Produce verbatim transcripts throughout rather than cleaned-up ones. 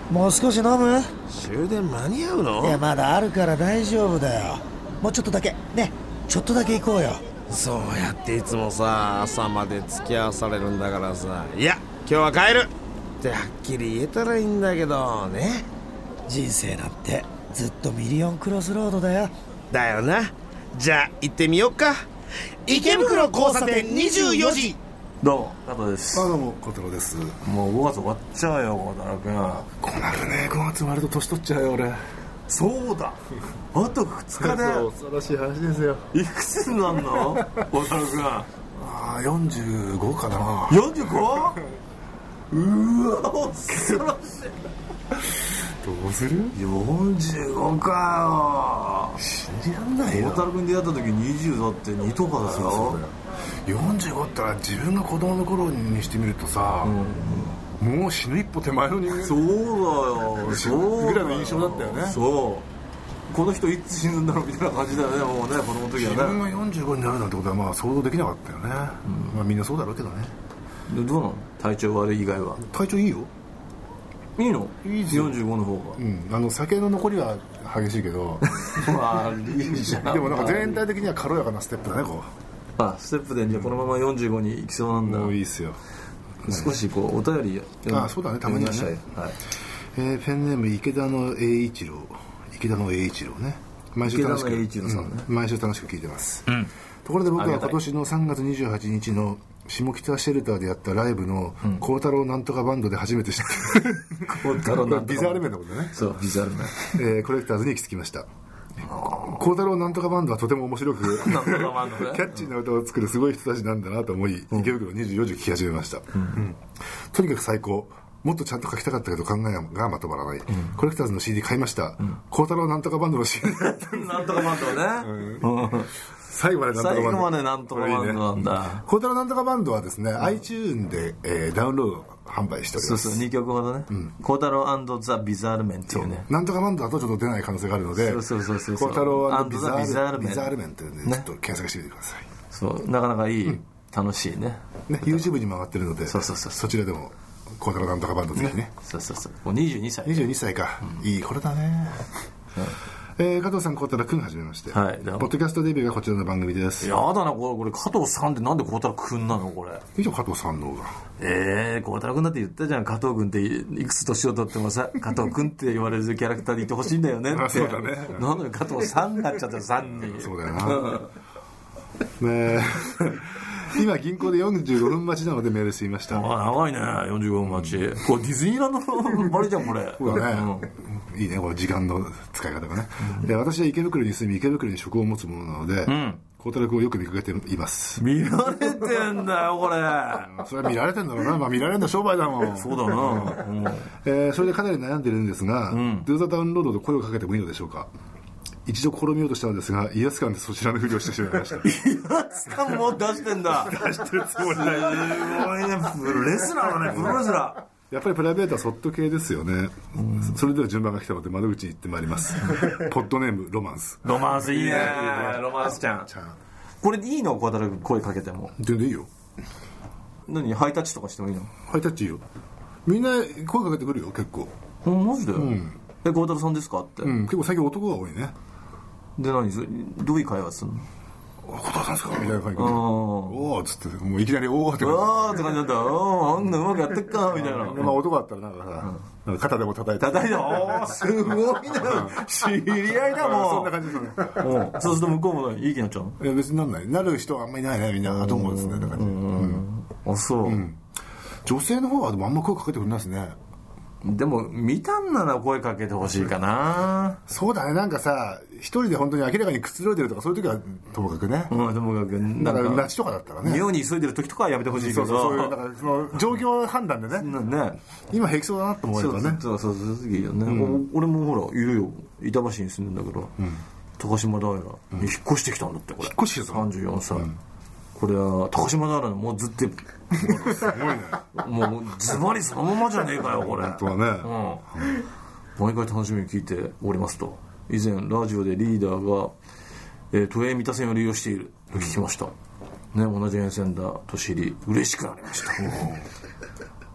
もう少し飲む？ 終電間に合うの？ いやまだあるから大丈夫だよ。もうちょっとだけね、ちょっとだけ行こうよ。 そうやっていつもさ朝まで付き合わされるんだからさ、いや今日は帰るってはっきり言えたらいいんだけどね。 人生なんてずっとミリオンクロスロードだよ。 だよな。じゃあ行ってみよっか。池袋交差点にじゅうよじ。 どうも加藤です。 あ、どうも小太郎です。 もうごがつ終わっちゃうよ小太郎君。 こうなるね。ごがつ生まれると年取っちゃうよ俺。 そうだあとふつかでそう恐ろしい話ですよ。 いくつになんの小太郎君。 ああよんじゅうごかな。 よんじゅうご? うわ恐ろしい。 どうする？ よんじゅうごかよ。 信じらんないよ。 小太郎君出会った時にじゅうだってにとかだよ。 そうそうだよ。よんじゅうごってら自分が子供の頃にしてみるとさ、うん、もう死ぬ一歩手前の人間。 そうだよ。 そうぐらいの印象だったよね。 そうこの人いつ死ぬんだろうみたいな感じだよね。もうね子供の時はね。 自分がよんじゅうごになるなんてことはまあ想像できなかったよね、うんまあ、みんなそうだろうけどね。 でどうなの体調悪い以外は。 体調いいよ。 いいの？ いいですよんじゅうごの方が、 うん、あの酒の残りは激しいけどまあいいじゃん。 でもなんか全体的には軽やかなステップだね。こうあステップでじゃあこのままよんじゅうごに行きそうなんだ。 もういいっすよ。 少しこうお便りあそうだねたまにはね、はいえー、ペンネーム池田の栄一郎。池田の栄一郎ね。毎週楽しく、 池田の栄一郎さんね、 うん、毎週楽しく聞いてます、うん、ところで僕は今年のさんがつにじゅうはちにちの下北シェルターでやったライブの孝太郎なんとかバンドで初めて知って孝太郎なんとかビザールメンのことね。 そうビザールメン、 えー、コレクターズに行き着きました。孝太郎なんとかバンドはとても面白くなんとかバンド、ね、 キャッチーな歌を作るすごい人たちなんだなと思い、うん、池袋にじゅうよじ聴き始めました、うんうん、とにかく最高。もっとちゃんと書きたかったけど考えがまとまらない、うん、コレクターズの シーディー 買いました孝、うん、太郎なんとかバンドの シーディーなんとかバンドね、 うん、最後までなんとかバンド。 最後までなんとかバンドなんだ。 孝太郎なんとかバンドはですね、うん、iTunes で、えー、ダウンロード販売しております。 そうそうにきょくほどね孝太郎&ザ・ビザールメンっていうね。 なんとかバンドだとちょっと出ない可能性があるので、 そうそうそうそう孝太郎&ビザールメン、 ビザールメンっていうね、ちょっと検索してみてください。 そうなかなかいい、うん、楽しいねね YouTube にも上がってるので、そうそうそうそちらでも孝太郎なんとかバンドぜひね。 ねそうそうそうもうにじゅうにさいにじゅうにさいか、うん、いい頃だね、うんえー、加藤さん孝太郎くんはじめまして、はい、ポッドキャストデビューがこちらの番組です。 やだなこれ、これ加藤さんってなんで孝太郎くんなのこれ。 以上加藤さんの方がえー、孝太郎くんだって言ったじゃん。加藤くんっていくつ年を取ってもさ加藤くんって言われるキャラクターでいてほしいんだよねって。 そうだね。 なんで加藤さんになっちゃったさんに。 そうだよなねえ今銀行でよんじゅうごふん待ちなのでメールしていました。 あ長いねよんじゅうごふん待ち、うん、これディズニーランドのバリじゃんこれ。 そうだね、うん、いいねこれ時間の使い方がね、うん、で私は池袋に住み池袋に職を持つものなので、うん孝太郎君をよく見かけています。 見られてんだよこれ、 うん、それは見られてんだろうな。まあ見られるの商売だもん。 そうだな、うんえー、それでかなり悩んでるんですが、うん、Do the Download と声をかけてもいいのでしょうか。一度試みようとしたのですが威圧感でそちらのふりをしてしまいました。 威圧感も出してんだ。 出してるつもりない。 すごいねプロレスラーだねプロレスラー。 やっぱりプライベートはそっと系ですよね、うん、それでは順番が来たので窓口に行ってまいりますポッドネームロマンス。 ロマンスいいねロマンスちゃん。これいいの孝太郎君声かけても。 全然いいよ。 何ハイタッチとかしてもいいの。 ハイタッチいいよ。みんな声かけてくるよ結構。 うん、マジで、うん、え孝太郎さんですかって、 うん、結構最近男が多いね。で何どういう会話するの。 孝太郎さんですかみたいな感じでおーっつってもういきなりおーって感じおーって感じだったらおーあんなうまくやってっかみたいな。 まあ男だったらなんかさ、うん、肩でも叩いて叩いておーすごいね知り合いだもんそんな感じですねそうすると向こうもいい気になっちゃうの。 いや別になんないなる人はあんまりいないねみんなと思うんですね。だからね、 うんうん、あそう、うん、 女性の方はでもあんま声かけてくれないですね。 でも見たんなら声かけてほしいかな。 そうだね。なんかさ一人で本当に明らかにくつろいでるとかそういう時はともかくね、 うん、ともかくだから夏とかだったらね妙に急いでる時とかはやめてほしいけど、 そうそうそういうだからその状況判断でねね今平気そうだなと思えばね。 そうそうそうそういいよね、うん、俺もほらいるよ板橋に住んでんだけど、うん、高島平に引っ越してきたんだってこれ。 引っ越してきたさんじゅうよんさい、うん、これは高島平のもうずっとすごいねもうズバリそのままじゃねえかよこれ。 本当はね、 うん、毎回楽しみに聞いておりますと。以前ラジオでリーダーが、えー、都営三田線を利用していると聞きました、うんね、同じ沿線だと知り嬉しくなりました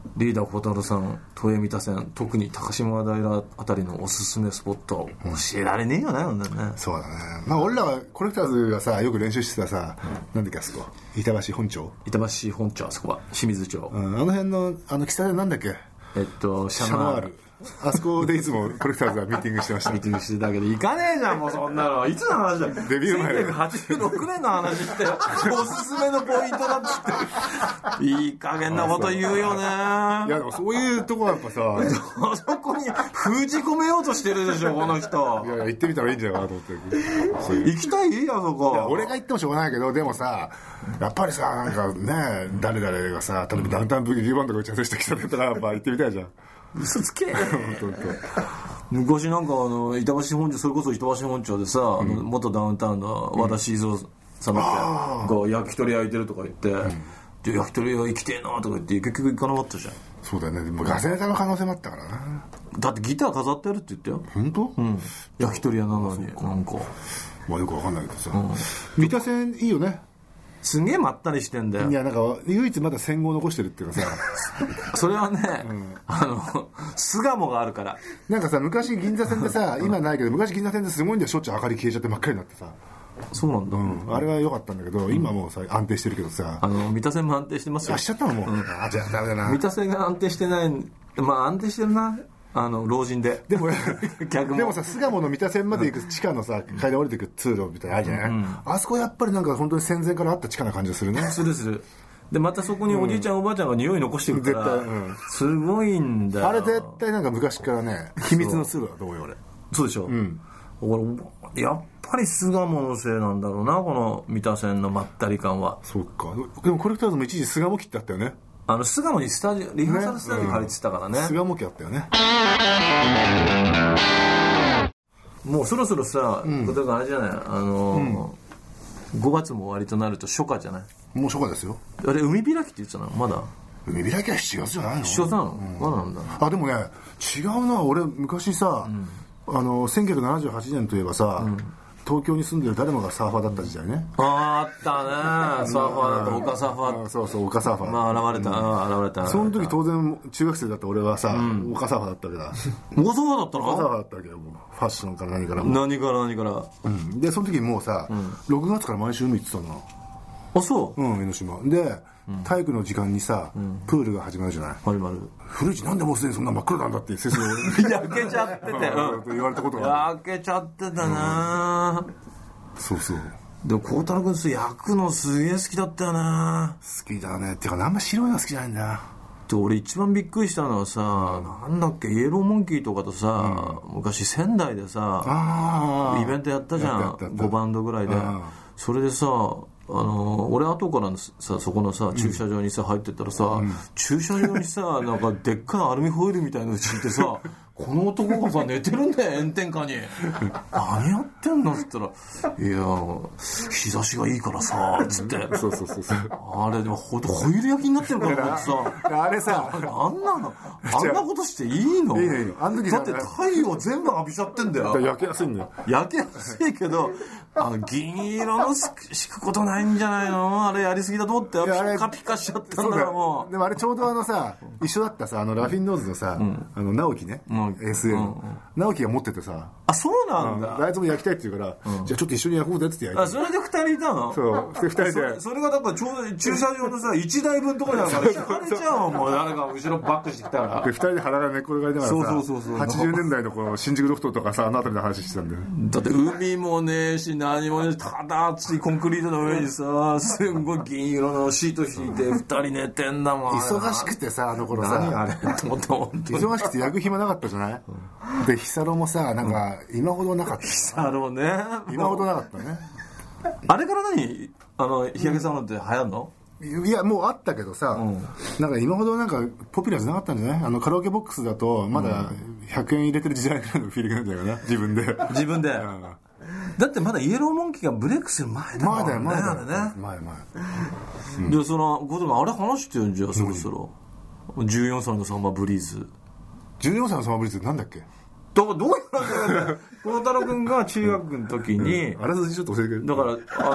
リーダー小太郎さん、都営三田線、特に高島平あたりのおすすめスポット教えられねえよね、うん、ね。 そうだね。まあ俺らはコレクターズがさよく練習してたさ、うん、なんだっけあそこ板橋本町板橋本町、あそこは清水町、 うん、あの辺のあの喫茶店なんだっけ、 えっとシャノアール、 あそこでいつもコレクターズがミーティングしてました。 ミーティングしてたけど行かねえじゃんもうそんなの。いつの話だよ。 デビュー前せんきゅうひゃくはちじゅうろくねんの話っておすすめのポイントだっつっていい加減なこと言うよね。いやでもそういうとこはやっぱさあそこに封じ込めようとしてるでしょこの人。 いやいや行ってみたらいいんじゃないかなと思って。 行きたいあそこ。 いや俺が行ってもしょうがないけど、でもさやっぱりさなんかね誰々がさ例えばダウンタウンブギーバンドが打ち合わせした喫茶店とかやっぱ行ってみたいじゃん。 嘘つけ昔なんかあの板橋本町、それこそ板橋本町でさ、うん、あの元ダウンタウンの和田静雄さんだっけ、うん、が焼き鳥焼いてるとか言って、うん、で焼き鳥屋行きてえなとか言って結局行かなかったじゃん。 そうだよね。でもガセネタの可能性もあったからな。 だってギター飾ってあるって言ったよ。 本当？ うん、焼き鳥屋なのになんかまあよくわかんないけどさ、うん、三田線いいよね。 すげえまったりしてんだよ。 いやなんか唯一まだ戦後残してるっていうかさそれはね、うん、あの巣鴨があるから。 なんかさ昔銀座線でさ今ないけど昔銀座線ですごいんだよ、しょっちゅう明かり消えちゃって真っ赤になってさ。 そうなんだ、うん、 あれは良かったんだけど、うん、今もうさ安定してるけどさ、 あの三田線も安定してますよ。 あしちゃったのもう、うん、あじゃあダメだな。 三田線が安定してない。まあ安定してるな、あの老人で。 でもでもさ巣鴨の三田線まで行く地下のさ階段降りていく通路みたいなのあるじゃない、うん、あそこやっぱりなんか本当に戦前からあった地下な感じがするね。 するする。でまたそこにおじいちゃん、うん、おばあちゃんが匂い残してるから、絶対、うん、すごいんだよ。 あれ絶対なんか昔からね秘密の通路だと思うよ俺。 そうでしょ、うん、俺やっぱり巣鴨のせいなんだろうな、この三田線のまったり感は。 そうか。でもコレクターズも一時巣鴨機ってあったよね。 あの巣鴨にスタジオリハーサルスタジオ借りてたからね。 巣鴨機あったよね。 もうそろそろさ、うん、だからあれじゃない、あのーうん、ごがつも終わりとなると初夏じゃない。もう初夏ですよ。 あれ海開きって言ってたのまだ。 海開きはしちがつじゃないの。 しちがつなの、うん、まだなんだ。 あでもね違うな。俺昔さ、うん、あのせんきゅうひゃくななじゅうはちねんといえばさ、うん、東京に住んでる誰もがサーファーだった時代ね。 ああったねサーファーだと丘サーファー。 そうそう丘サーファー。 まあ現れた、うん、現れた。 その時当然中学生だった俺はさ、うん、丘サーファーだったわけだ。 丘サーファーだったの。 丘サーファーだったわけよ。もうファッションから何からも何から何から、 うん、でその時もうさ、うん、ろくがつから毎週海行ってたの。 あそううん江ノ島で、うん、体育の時間にさ、うん、プールが始まるじゃない。 始まる。 古市なんでもうすでにそんな真っ黒なんだって先生焼けちゃってて、うん、 言われたことが焼けちゃってたな、 うん、そうそう。 でも孝太郎君焼くのすげえ好きだったよな。 好きだね。っていうかあんま白いの好きじゃないんだよ。 で俺一番びっくりしたのはさ、うん、なんだっけイエローモンキーとかとさ、うん、昔仙台でさイベントやったじゃんごバンドぐらいで。それでさあの俺後からさそこのさ駐車場にさ入ってったらさ、うん、駐車場にさなんかでっかいアルミホイルみたいなの敷いてさこの男がさ寝てるんだよ炎天下に何やってんのっつったらいや日差しがいいからさっつってそうそうそうそうあれでもホイル焼きになってるからってさあれさあんなのあんなことしていいの。 いいのいいの。あの時だって太陽全部浴びちゃってんだよ。 焼けやすいんだよ。 焼けやすいけどあの銀色の敷くことないんじゃないの。あれやりすぎだと思ってピカピカしちゃったんだからもう。 でもあれちょうどあのさ一緒だったさあのラフィンノーズのさ、うん、あの直樹ね、うん、エスエー の、うん、直樹が持っててさあそうなんだ、 うん、あいつも焼きたいって言うから、うん、じゃあちょっと一緒に焼こうぜって焼いて。 あそれでふたりいたの。 そうでふたりでそ, それがだからちょうど駐車場のさいちだいぶんとかだから引かれちゃうもん誰か後ろバックしてきたらでふたりで腹が寝っ転がりながらさそうそうそうそうはちじゅうねんだいのこの新宿ロフトとかさあの辺りの話してたんだよ。 だって海もねえし何もねえしただ熱いコンクリートの上にさすんごい銀色のシート引いてふたり寝てんだもん。 忙しくてさあの頃さ何あれと思って忙しくて焼く暇なかったじゃない、うん、でヒサロもさなんか今ほどなかった。ヒサロね今ほどなかったね。 あれから何あの日焼けサロンって流行るの。 いやもうあったけどさ、うん、なんか今ほどなんかポピュラーじゃなかったんじゃない。あのカラオケボックスだとまだひゃくえん入れてる時代ぐらいのフィーリングなんだよね自分で自分で、うん、だってまだイエローモンキーがブレイクする前だもんね。 前だよ前だよね前前、 うん、でそのこともあれ話してるんじゃんそろそろ、うん、じゅうよんさいのサンバブリーズ。 じゅうよんさいのサンバブリーズってなんだっけ。 だからどういう話なんだよ孝太郎君が中学の時に、 うん、あらすじちょっと教えてくれ。 だからあの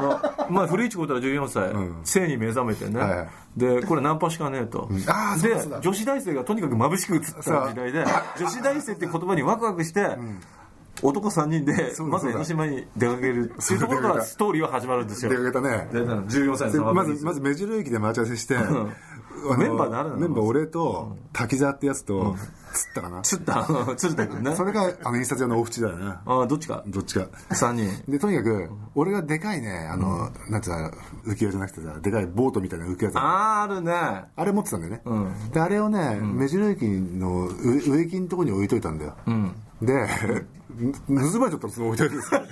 まあ古市浩太はじゅうよんさい、うん、性に目覚めてね、はいはい、でこれナンパしかねえと、うん、あで女子大生がとにかく眩しく映った時代で女子大生って言葉にワクワクして、うん、男さんにんでまず江ノ島に出かけるっていうところからストーリーは始まるんですよ。 出かけたね。 じゅうよんさいのまずまず目白駅で待ち合わせしてメンバー誰なの？ メンバー俺と滝沢ってやつと釣ったかな。 釣った釣った君ね。 それがあの印刷用の大淵だよね。 ああどっちかどっちかさんにんでとにかく俺がでかいねあの、うん、なんつうの浮き輪じゃなくてさでかいボートみたいな浮き輪あああるねあれ持ってたんだよね、うん、であれをね、うん、目白駅の植木のとこに置いといたんだよ、うん、で盗まれちゃったらその置いといてです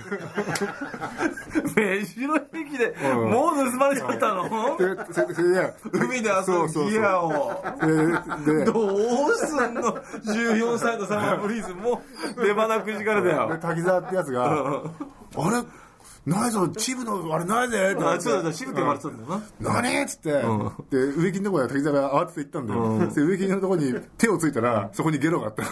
目白駅で、うん、もう盗まれちゃったのでそれで海で遊ぶギアをでどうすんのじゅうよんさいのサマーブリーズもう出花くじかれたよ。 で滝沢ってやつが、うん、あれないぞチブのあれないぜってあそうだチブって言われてたんだよな、うん、何っつって、うん、で植木のところで滝沢が慌てて行ったんだよ、うん、で植木のところに手をついたらそこにゲロがあった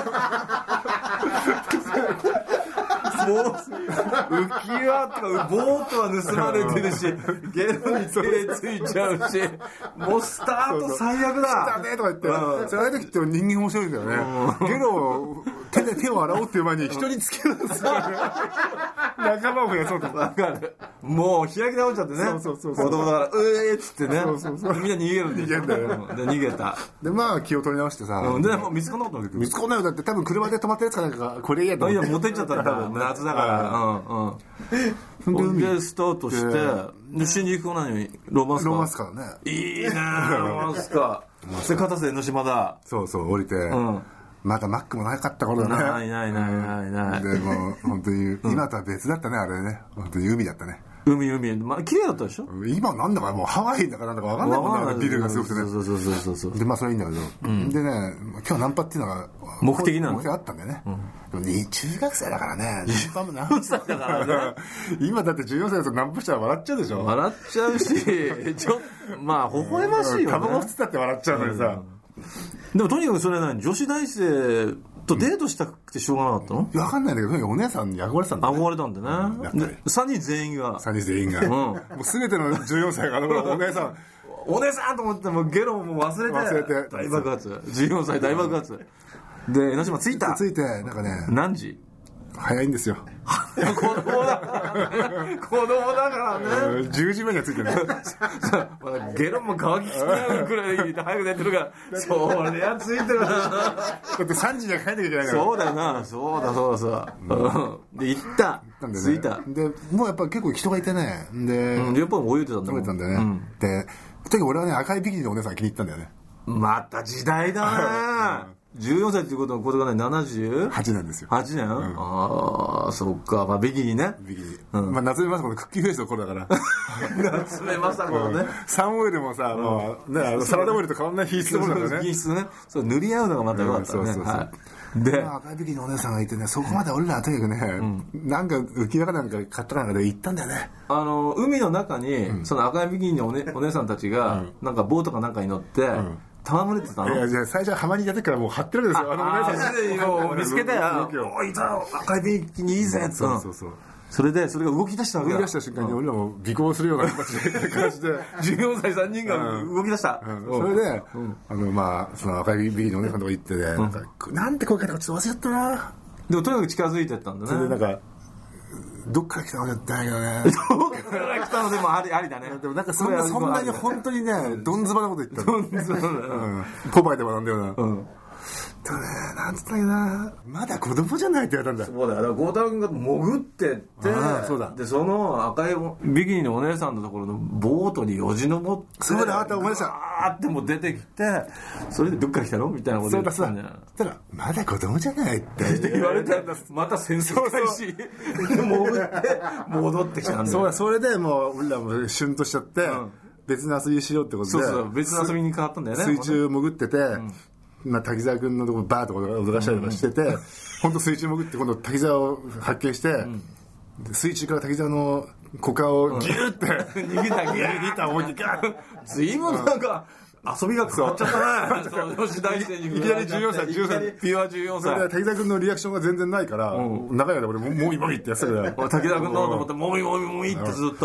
もう浮き輪とかボートは盗まれてるしゲロに手ついちゃうしもうスタート最悪だしたねとか言って、うん、そういう時って人間面白いんだよね、うん、ゲロを手で手を洗おうっていう前に人につけるんですよ仲間を増やそうと分かるもう開き直っちゃってねそうそうそうそう子供だからうえーっつってねそうそうそうみんな逃げるんで逃げんだよ、 うん、で逃げたでまあ気を取り直してさ、 うん、でもう見つかんなかったんだけど見つかんないよだって多分車で止まったやつかなんかこれ嫌だいや持ってっちゃったんだ多分夏だからうんうんでスタートしてで新宿行くのにロマンスカーロマンスカーねいいねロマンスカーで片瀬江ノ島だそうそう降りて、うんまだマックもなかった頃だねないないないないないでも本当に今とは別だったねあれね本当に海だったね海海まあ綺麗だったでしょ今なんだかもうハワイだかなんだか分かんないもんねビルがすごくてねそうそうそうそうでまあそれはいいんだけど、うん、でね今日ナンパっていうのが目的なの目的あったんだよね、うん、でも中学生だからねナンパもなだからね今だってじゅうよんさいだとナンパしたら笑っちゃうでしょ笑っちゃうしちょまあ微笑ましいよねタバコ吸ったって笑っちゃうのにさ、うんでもとにかくそれは何女子大生とデートしたくてしょうがなかったの、 うん、分かんないんだけどお姉さんに憧れてたんだ、ね、 憧れたんだね、うん、さんにん全員がさんにん全員が、うん、もう全てのじゅうよんさいがあのお姉さんお姉さんと思ってもゲロも忘れて忘れて大爆発じゅうよんさい大爆発で江ノ島着いた着いてなんかね何時早いんですよ子供だからね子供だからねじゅうじまえには着いてねまだゲロも乾ききってないくらい早く寝てるからそりゃついてるなだってさんじには帰んなきゃいけないからそうだよなそうだそうだそうだ、うん、で行った着いたでもうやっぱ結構人がいてねで、 うん、やっぱ泳いでたんだ泳いでたんだよね、うん、でとにかく俺はね赤いビキニのお姉さん気に入ったんだよねまた時代だねじゅうよんさいっていうことのことがねななじゅうはちねんですよはちねん、うん、ああそっかまあビキニねビキニ、うん、まあ夏目雅子のクッキーフェイスの頃だから夏目雅子のね、うん、 サンオイルもさ、うん、もうねあのサラダオイルと変わんない品質の頃だよね品質ねそう塗り合うのがまたよかったね、うん、そうそうそう、はいで、まあ、赤いビキニのお姉さんがいてねそこまで俺らはとにかくね、うん、なんか浮き輪かなんか買ったかなんかで行ったんだよねあの海の中に、うん、その赤いビキニのお,、ね、お姉さんたちが、うん、なんかボートかなんかに乗って、うん戯れてたの？ いやいや最初は浜にいた時からもう張ってるわけですよ。あのお姉さんもう見つけたよ。おいた赤いビキニいいぜって。そうそうそう。それでそれが動き出したわけだ。 動き出した瞬間に俺らも尾行するような感じでじゅうよんさいさんにんが動き出した。 それであのまあその赤いビキニのお姉さんのとこ行ってねなんかなんて声かけたかちょっと忘れちゃったな。 でもとにかく近づいてったんだね。 それでなんかどっから来たのだったんだけどねどっから来たのでもありありだねでもなんかそんなそんなに本当にねどんずばなこと言ったのどんずばな、うん、ポパイで学んだような、うんでもね、なんつったっけなまだ子供じゃないって言われたんだそうだよだから孝太郎君が潜ってってそうだでその赤いビキニのお姉さんのところのボートによじ登ってそうだあった思い出したあーってもう出てきてそれでどっから来たのみたいなこと言ってたんじゃないそしたらまだ子供じゃないって言われたんだまた戦争開始潜って戻ってきたんだよそうだそれでもう俺らもシュンとしちゃって、うん、別の遊びしようってことでそうそう別の遊びに変わったんだよね水中潜ってて、うんまあ、滝沢君のところバーッと脅かしたりとかしてて、うん、本当水中潜って今度滝沢を発見して、うん、水中から滝沢の股間をギューって、 うん、逃げたギュー逃げた思いっきりガーッ随分なんか遊びが変わっちゃったね女子大生にいきなりじゅうよんさいじゅうよんさいピュアじゅうよんさい滝沢君のリアクションが全然ないから、うん、長い間俺もみもみってやってたから滝沢君のと思ってもみもみもみってずっと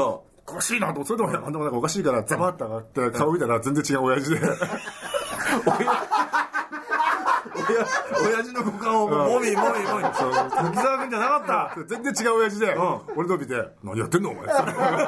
おかしいなと、それでもあんななんかおかしいからザバッと上がって顔見たら全然違う親父で親父の股間をもみもみもみ、滝沢君じゃなかった。 全然違う親父で、うん、俺の見て何やってんのお前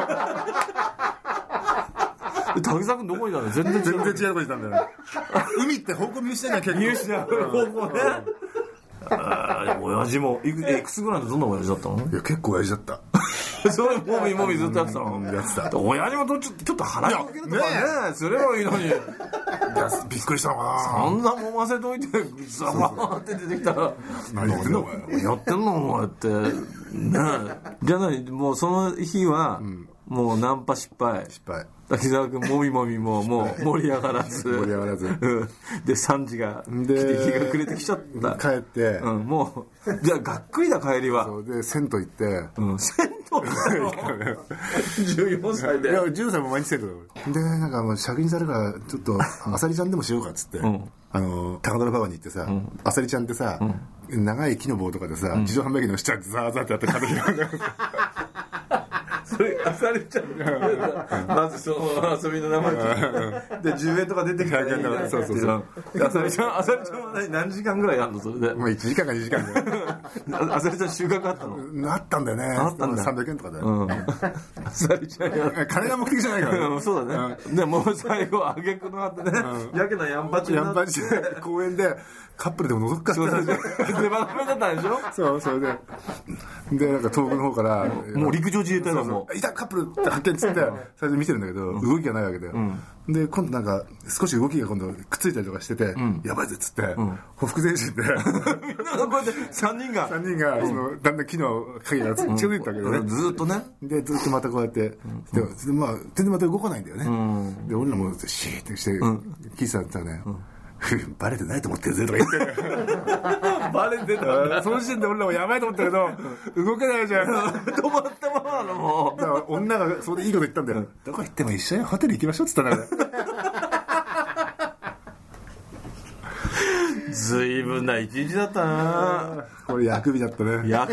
滝沢君どこにいたの？全然違う全然違うとこにいたんだよね海って方向見失いな結構見失う方向ね。あ親父もいく, いくつぐらいのどんな親父だったの？ いや結構親父だったそれもみもみずっとやってたの？ やってた。 親父もちょっとちょっと腹かけるとかねすればいいのに。いやびっくりしたのかな。 そんな揉ませといてザバーって出てきたら何やってんのお前やってんのお前ってねえ。じゃあ何もうその日は、うん、もうナンパ失敗失敗。 滝沢君もみもみももう盛り上がらず盛り上がらず、 うん、でさんじが来て日が暮れてきちゃった帰って、 うん、もうじゃあがっくりだ帰りは。 そうで銭湯行って、うん、 銭湯じゅうよんさいで。 いやじゅうさいも毎日銭湯だでなんかもう尺にされるからちょっとあさりちゃんでもしようかっつって、うん、あの高田馬場に行ってさ、うん、あさりちゃんってさ、うん、長い木の棒とかでさ、うん、自動販売機の下にザーザーってやって買ってきたんだよそれあさりちゃんまずその遊びの名前でじゅうえんとか出てきたらいいね。 そうそうそうあさりちゃんあさりちゃんは何時間ぐらいあんのそれで。 まあいちじかんかにじかんだよあさりちゃん収穫あったの？ あったんだよね。 あったんだ。 さんびゃくえんとかだよ、 うん、あさりちゃんや金が目的じゃないからねそうだね、うん、でもう最後あげくのあってね、うん、やけなヤンパチになってヤンパチで公園でカップルでも覗くかって出番だったんでしょ。 そうそれででなんか遠くの方からもう陸上自衛隊だもんいたカップルって発見っつって最初見てるんだけど、うん、動きがないわけだよ、うん、で今度なんか少し動きが今度くっついたりとかしてて、うん、やばいぜっつって、うん、ほふく前進でみんなこうやってさんにんがさんにんがそのだんだん木の影が近づいたわけどね、 うん、ずっとねでずっとまたこうやって、うん、まあ全然また動かないんだよね、うん、で俺らもシーってして、うん、聞いてたんだね、うんバレてないと思ってるぜとか言ってバレてたその時点で俺らもやばいと思ったけど動けないじゃん止まったままなのもうだから女がそれでいいこと言ったんだよ、うん、どこ行っても一緒にホテル行きましょうっつったんだよずいぶんな一日だったな。 これ薬日だったね。 薬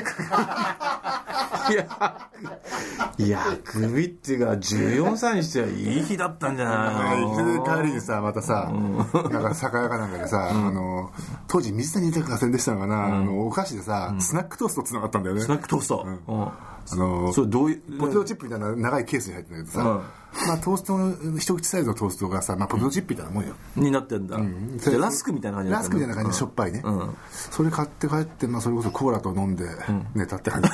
日薬日っていうかじゅうよんさいにしてはいい日だったんじゃないの。 帰りにさまたさ、うん、なんか酒屋かなんかでさ、うん、あの当時水谷豊が宣伝したのかな、うん、あのお菓子でさ、うん、スナックトーストつながったんだよね。 スナックトースト、うんうん、 あのそれどういうポテトチップみたいな長いケースに入ってるんだけどさ、うんまあ、トーストの一口サイズのトーストがさ、まあ、ポテトチップみたいなもんよ、 うん、になってんだ、うん、じゃラスクみたいな感じラスクみたいな感じでしょっぱいね、うん、それ買って帰って、まあ、それこそコーラと飲んで寝たって感じ、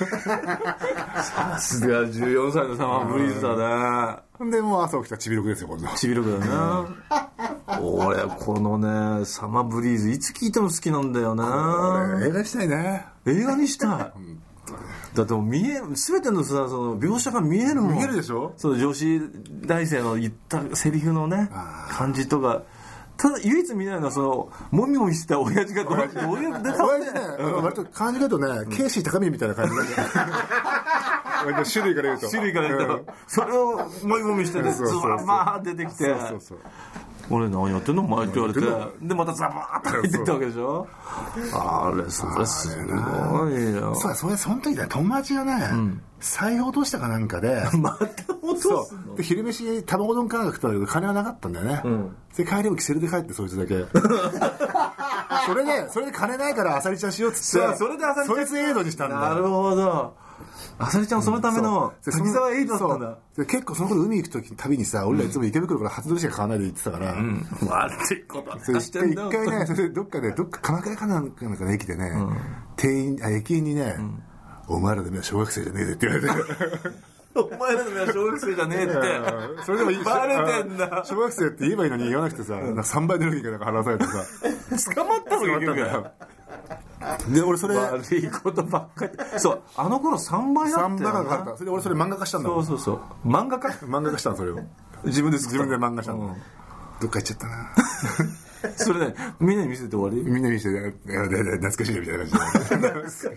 さすがじゅうよんさいのサマーブリーズだね。 でもう朝起きたらちびろくですよ今度。 ちびろくだな俺このねサマーブリーズいつ聞いても好きなんだよな。 映画にしたいね。 映画にしたい、うんだってもう見え全てのさその描写が見えるもん。 見えるでしょ。 その女子大生の言ったセリフのね感じとか。ただ唯一見ないのはそのもみもみした親父がどういうどういうで親父ね、うん、割と感じだとね、うん、ケイシー高見みたいな感じなんだよ割と種類から言うと種類から言うと、うん、それをもみもみしてねズワバー出てきてそうそうそう俺何やってんのお前って言われてでまたザバーッと入ってったわけでしょ。あれそれすごいよ。 そうそれその時だ友達がね、うん、財布落としたかなんかでまた落とすの。 で昼飯卵丼から食ったんだけど金はなかったんだよね、うん、で帰りもキセルで帰ってそいつだけそれでそれで金ないからアサリちゃんしようっつってそれでアサリちゃんそいつエイドにしたんだ。 なるほど。あさりちゃんそのための滝沢エイドだったんだ。 結構その頃海行く時旅にさ、俺らいつも池袋から初撮りしか買わないで行ってたから、うん、 悪いことはしてんだ一回ねそれどっかでどっか鎌倉かなんかの駅でね、うん、店員あ駅員にね、うん、お前らで目は小学生じゃねえでって言われてお前らの目は小学生じゃねえってそれでもいいバレてんだ。 小学生って言えばいいのに言わなくてさ、うん、さんばいの料金かなんか払わされてさ捕まったの結局で俺それ悪いことばっかりそうあの頃さんばいだったよな。 さんばいかかった。それで俺それ漫画化したんだもん。 そうそうそう漫画化漫画化したのそれを自分で作った自分で漫画したの、うん、どっか行っちゃったなそれねみんなに見せて終わり。 みんなに見せて懐かしいねみたいな感じで懐かしい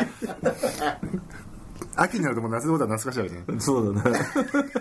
秋になるともう夏のことは懐かしいわけね。 そうだね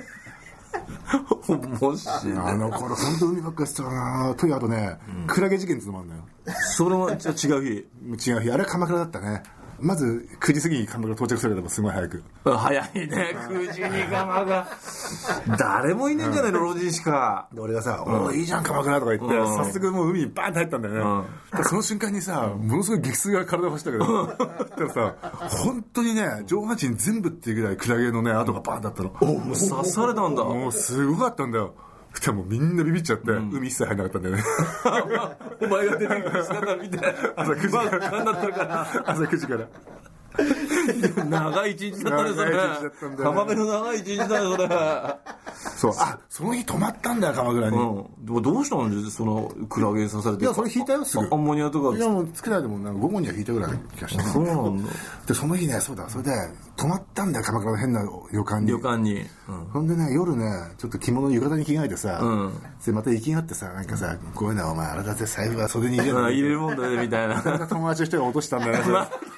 面白い、ね、 あの頃本当海ばっかりしてたな。というあとね、うん、クラゲ事件ってのもあるんだよ。 それは違う日違う日あれは鎌倉だったね。 まずくじ過ぎに鎌倉到着するけどすごい早く。 早いね、くじに鎌倉。誰もいねえんじゃないの、老人しか。 で俺がさ、おーいいじゃん鎌倉とか言って、早速もう海にバーンって入ったんだよね。その瞬間にさ、ものすごい激痛が体を走ったけど、だからさ、本当にね、上半身全部っていうぐらいクラゲのね、跡がバーンだったの。 もう刺されたんだ。 もうすごかったんだよ。そしたらもうみんなビビっちゃって、海一切入んなかったんだよね。 お前が出てくる姿見て、 朝くじか真っ赤になってるから。 朝くじから。 長い一日だったね、それ。 長い一日だったんだよね浜辺の長い一日だよ、それ。 そう、あ、その日泊まったんだよ、鎌倉に。 うん。でもどうしたのその、クラゲに刺されて。 いや、それ引いたよ、すぐ。 アンモニアとか。 いや、もう少ないでも、なんか午後には引いたぐらいの気がした。 そうなんだ。 で、その日ね、そうだ、それで、泊まったんだよ、鎌倉の変な旅館に。 旅館に。 ほんでね、夜ね、ちょっと着物浴衣に着替えてさ、 うんで、また行きがってさ、なんかさ、こういうのはお前、あれだって財布は袖に入れる。 入れるもんだね、みたいな。 友達の人が落としたんだよね。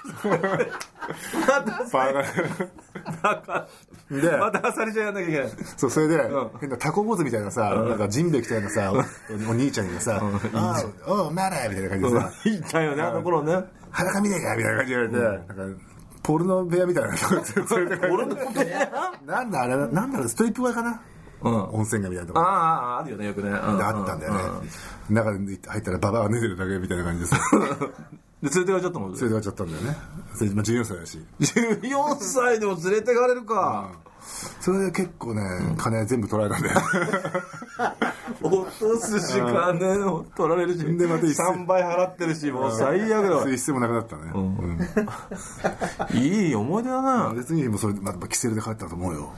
バカ。で、 またアサリちゃんやんなきゃいけない。 そう、それで、変なタコ坊主みたいなさ、なんかジンベエみたいなさ、お兄ちゃんがさ、ああ、おう、マラーみたいな感じでさ、 いいたよね、あの頃ね。 裸見ねえかみたいな感じで言われて、なんか、ポルノ部屋みたいなとこ連れて俺のことね。 なんだあれ、なんだろう、ストリップ場かな、温泉街みたいなとこ。 ああ、あるよね、よくね。 で、あったんだよね。中に入ったらババアが寝てるだけみたいな感じでさ。 で、連れてかれちゃったの？ 連れてかれちゃったんだよね。それ、まあ、じゅうよんさいだし。 じゅうよんさいでも連れてかれるか。 それで結構ね、金全部取られたんだよ。 落とすし、金を取られるし、 でまた一さんばい払ってるし、もう最悪だわ。 一銭もなくなったね。うん、 いい思い出だな。 別にもうそれまたキセルで帰ったと思うよ。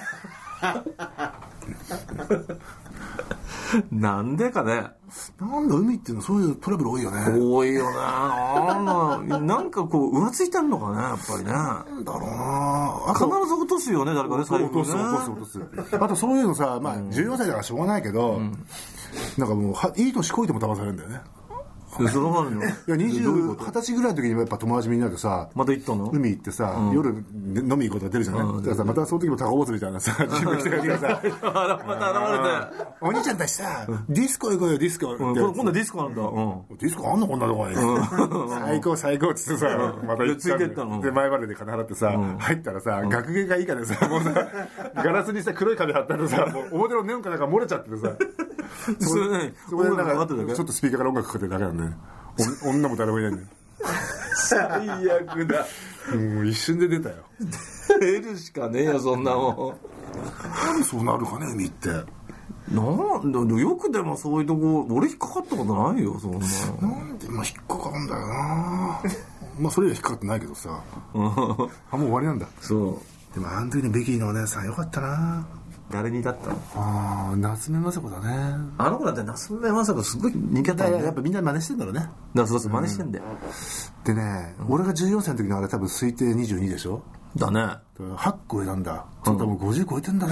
なんでかね。 なんだ海っていうのはそういうトラブル多いよね。 多いよな。なんだなんかこう浮ついてんのかね、やっぱりね。なんだろうな。 必ず落とすよね、誰かね、最後ね。 落とす落とす落とす。あとそういうのさ、まあじゅうよんさいだからしょうがないけど、なんかもうはいい年こいても騙されるんだよね。 それは何よ。 いや、二十、二十歳ぐらいの時にやっぱ友達みんなでさ、 また行ったの？ 海行ってさ、夜飲み行くことが出るじゃない、だからさ、またその時もタコボスみたいなさ、自分してるさ、 また現れて。 お兄ちゃんたちさ、ディスコ行こうよ、ディスコ。 今度ディスコなんだ。 ディスコあんのこんなとこに。最高最高っつってさ、また行ついてったの。 で、前までで金払ってさ、入ったらさ、学芸会以下でさ、もうさ、ガラスにさ、黒い紙貼ったらさ、表のネオンかなんか漏れちゃっててさ、 それね、 そこでなんか、ちょっとスピーカーから音楽かけてるだけなんだよね。女も誰もいないんだよ。 最悪だ。 もう一瞬で出たよ。 出るしかねえよ、そんなもん。 なんでそうなるかね、海って。 なんだ、よくでもそういうとこ、俺引っかかったことないよ、そんな。 なんで、まあ引っかかるんだよな。まあそれ以来引っかかってないけどさ。あ、もう終わりなんだ。 そう。 でもあの時のベキーのお姉さんよかったな。 誰にだったの？ ああ、夏目雅子だね。 あの子だって夏目雅子すごい人気あったよね。 やっぱみんな真似してんだろうね。だからそうそう、真似してんだよ。 でね、俺がじゅうよんさいの時のあれ多分推定にじゅうにでしょ。 だね。 はっこ上なんだ。そんなもうごじゅう超えてんだね。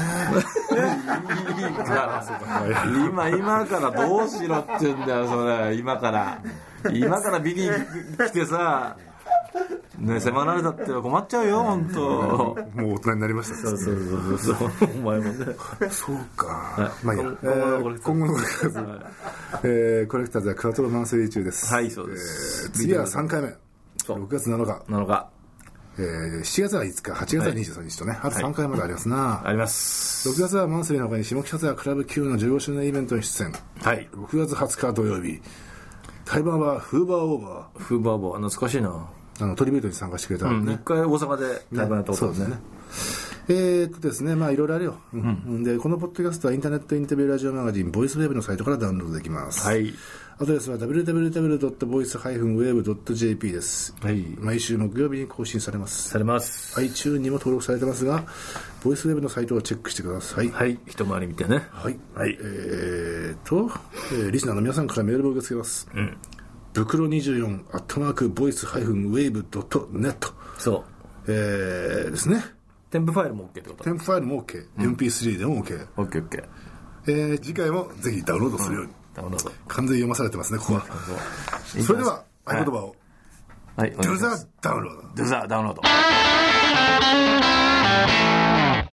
今、今からどうしろって言うんだよ、それ。今から。今からビキ来てさ、ね、迫られたって困っちゃうよ、本当。 もう大人になりました。 そうそうそうそう。お前もね。 そうか。まあいいや。今後のコレクターズ。えー、コレクターズはクワトロマンスリー中です。 はい、そうです。 次はさんかいめ。ろくがつなのか。 なのか。 えー、しちがつはいつか、はちがつはにじゅうさんにちとね、あとさんかいまでありますな。 あります。 ろくがつはマンスリーの他に下北沢クラブ Q のじゅうごしゅうねんイベントに出演。 はい。 ろくがつはつか土曜日。対バンはフーバーオーバー。フーバーオーバー、懐かしいな。 あのトリビュートに参加してくれたね、 うん、一回大阪で対バンやったことですね。 ねえー、っとですね、まあいろいろあるよ、うん、でこのポッドキャストはインターネットインタビューラジオマガジンボイスウェブのサイトからダウンロードできます。 はい。 アドレスは ダブリューダブリューダブリュードットボイスハイフンウェーブドットジェーピー です。はい。毎週木曜日に更新されます。 されます。 iTunes にも登録されてますが、ボイスウェブのサイトをチェックしてください。 はい。一回り見てね。 はい。はい。えーと、えー、リスナーの皆さんからメールを受け付けます。うん。袋にじゅうよんアットマークボイスハイフンウェーブドットネット。 そう。 えーですね。 添付ファイルも OK ってこと？ 添付ファイルも OK、うん、エムピースリー でも OK。 OK、OK。 えー、次回もぜひダウンロードするように。うん、 ダウンロード。 完全に読まされてますね、ここは。うん、それでは、合言葉を。 はい。 Do the download。 Do the download。